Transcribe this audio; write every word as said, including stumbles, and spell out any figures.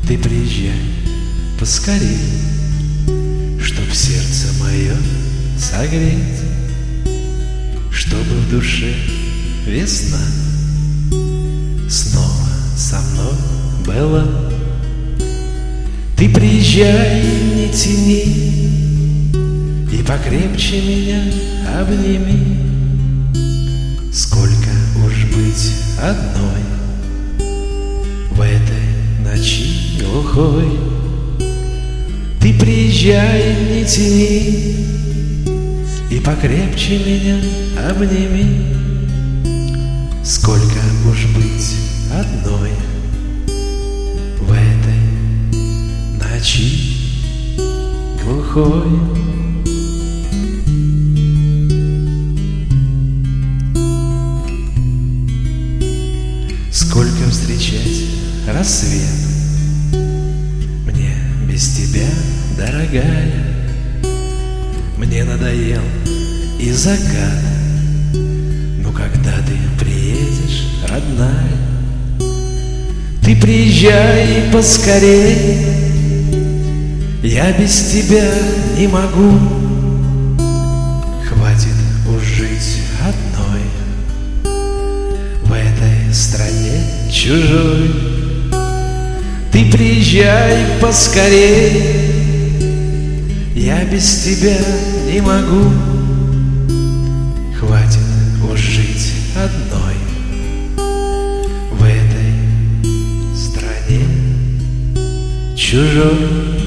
Ты приезжай поскорей, чтоб сердце мое согреть, чтобы в душе весна снова со мной была. Ты приезжай, не тяни, и покрепче меня обними. Сколько уж быть одной в этой ночи глухой. Ты приезжай, не тяни, и покрепче меня обними. Сколько уж быть одной в этой ночи глухой. Сколько встречать рассвет мне без тебя, дорогая. Мне надоел и закат. Ну когда ты приедешь, родная? Ты приезжай поскорей, я без тебя не могу. Хватит уж жить одной в этой стране чужой. Ты приезжай поскорей, я без тебя не могу. Хватит уж жить одной в этой стране чужой.